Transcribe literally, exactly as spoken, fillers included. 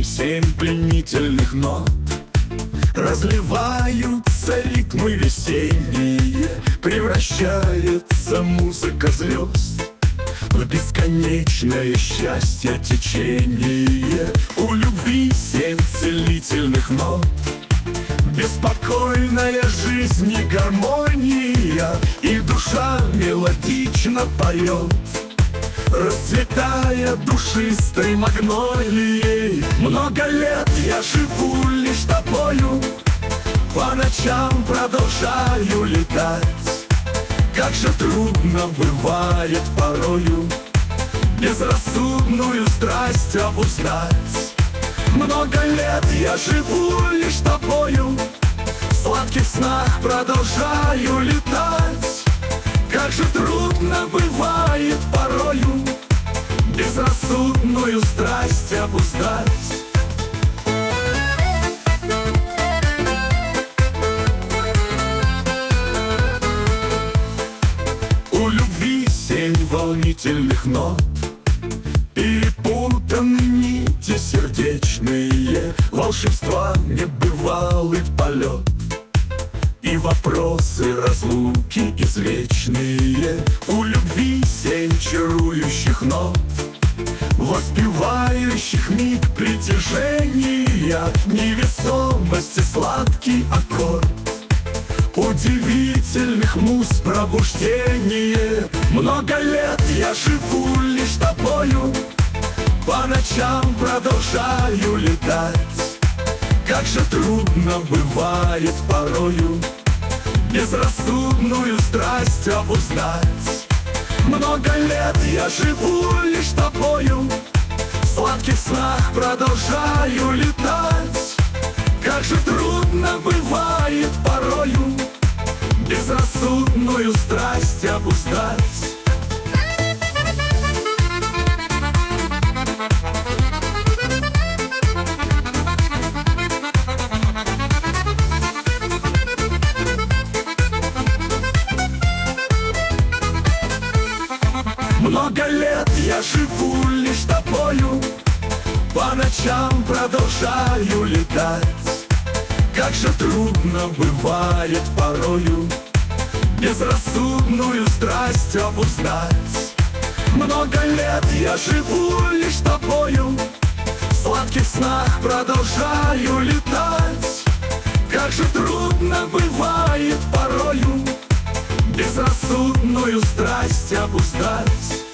семь пленительных нот. Разливаются ритмы весенние, превращается музыка звезд в бесконечное счастье течение. У любви семь целительных нот, беспокойная жизнь и гармония, и душа мелодично поет, расцветая душистой магнолией. Много лет я живу лишь тобою, по ночам продолжаю летать. Как же трудно бывает порою безрассудную страсть обуздать. Много лет я живу лишь тобою, в сладких снах продолжаю летать. Как же трудно бывает порою безрассудную страсть обуздать. У любви семь волнительных нот, перепутаны нити сердечные, волшебства небывалый полет, и вопросы разлуки извечные. У любви семь чарующих нот, воспевающих миг притяжения, невесомости сладкий аккорд удивительных муз пробуждение. Много лет я живу лишь тобою, по ночам продолжаю летать. Как же трудно бывает порою безрассудную страсть обуздать. Много лет я живу лишь тобою, в сладких снах продолжаю летать. Как же трудно бывает порою безрассудную страсть обуздать. Много лет я живу лишь тобою, по ночам продолжаю летать. Как же трудно бывает порою безрассудную страсть обуздать. Много лет я живу лишь тобою, в сладких снах продолжаю летать. Как же трудно бывает порою безрассудную страсть обуздать.